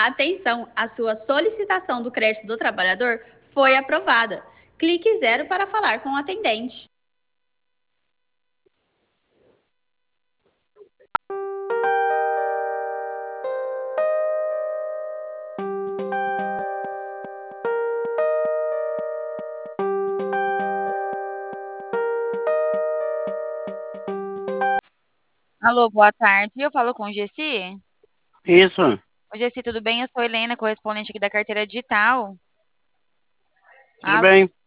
Atenção, a sua solicitação do crédito do trabalhador foi aprovada. Clique zero para falar com o atendente. Alô, boa tarde. Eu falo com o Gessi. Isso, Oi, Gessi, tudo bem? Eu sou Helena, correspondente aqui da carteira digital. tudo Ah, bem?